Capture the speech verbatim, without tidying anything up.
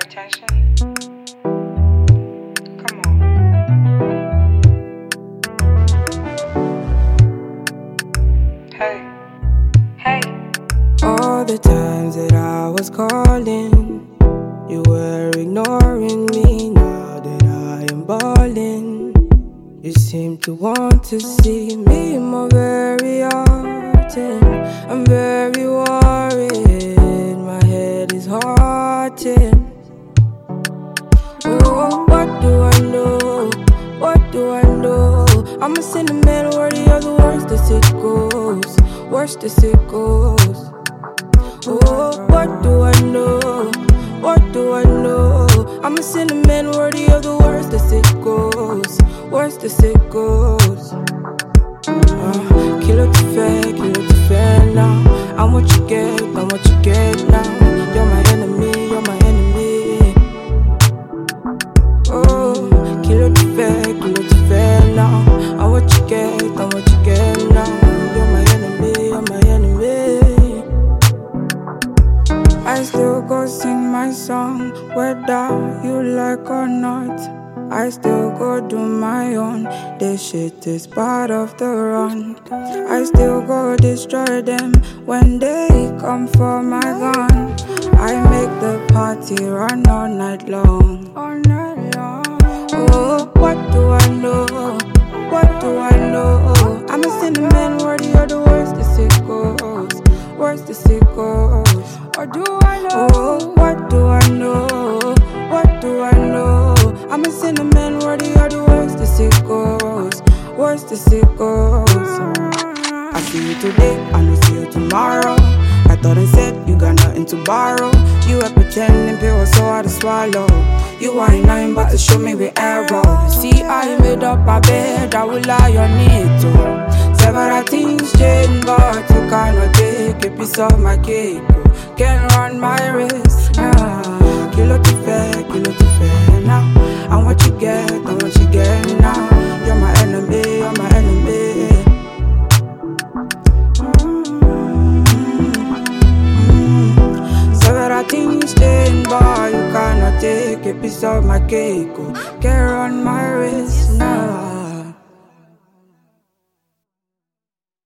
attention? Come on. Hey. Hey. All the times that I was calling, you were ignoring me. Now that I am balling, you seem to want to see me more very often. I'm very worried, my head is haunted. Oh, what do I know? What do I know? I'm a cinnamon worthy of the worst as it goes, worst as it goes. Oh, what do I know? What do I know? I'm a cinnamon worthy of the worst as it goes, worst as it goes. Uh, kilo to fair, kilo to fair now. I'm what you get, I'm what you get now. You're my enemy, you're my enemy. Oh, kilo to fair, kilo to fair now. I'm what you get, I'm what you get now. You're my enemy, you're my enemy. I still go sing my song, whether you like or not. I still go do my own. This shit is part of the run. I still go destroy them when they come for my gun. I make the party run all night long. All night long. Oh, what do I know? What do I know? I'm a cinnamon worthy of the worst as it goes, worst as it goes. Or do I know? Oh, what do I know? What do I know? I'm a cinnamon worthy of the worst as it goes, worst as it goes. I see you today, I know see you tomorrow. I thought and said you got nothing to borrow. You were pretending it was so hard to swallow. You ain't nothing but to show me with arrow. See I made up my bed, I will lie on it too. Several things change, but you cannot take a piece of my cake. Can't run my race now. Kilo to fair, kilo to fair now. And what you get, and what you get now. You're my enemy, you're my enemy. Mm-hmm. Several things change, but you cannot take a piece of my cake. Can't run my race